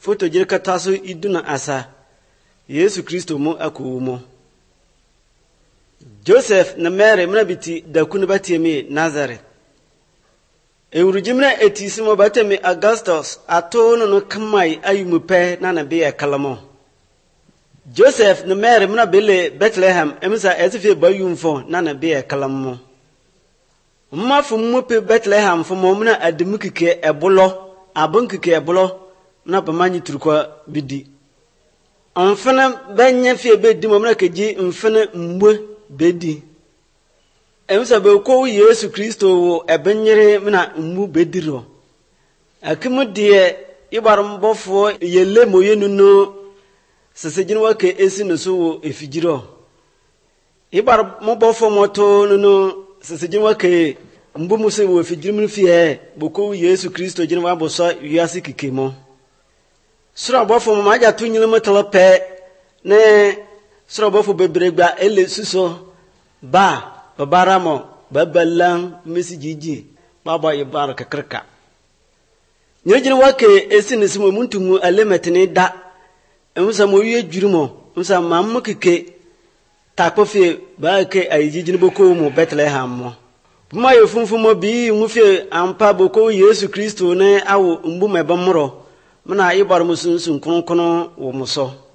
foto jirka taso iduna asa Yesu Kristo mu akumo Joseph na Mary mna biti da kunu batemi Nazareth Eurujimna etisimo batemi Augustus atono no kamai ayumupe na be kalamo Joseph na Mary mna bele Bethlehem emisa ezife bayumfo na be kalamo Mmafu mupe Bethlehem fo momna adimukike ebolo abonkike ebolo na bamanyi turukwa bidi Amfana banya fie bedi momna keji mfana mbwe bedi Emsa be ko Yesu Kristo wo ebenyere mina mmu bediro Akimu de ibarumbofo yele moyenu no sesejin wake esi no so wo efijiro Ibar mobofo moto no sesejin wake mbu muse wo efijiro mfie boko Yesu Kristo jin wa boso wiase kikemo Sura bofo maja tunyile motolope ne sura bofo bebregba ele suso ba babaramo babalang mesijiji baba ibaraka krka nyejin wake esini simo muntumu alemetene da emsa mo wiye jurumo emsa mammukike takofie ba ke ayijin boko mu Bethlehem mo buma yefunfumo bi nwufie ampa boko Yesu Kristo ne awo mbu mebamro mna ibar musunsun kono wo muso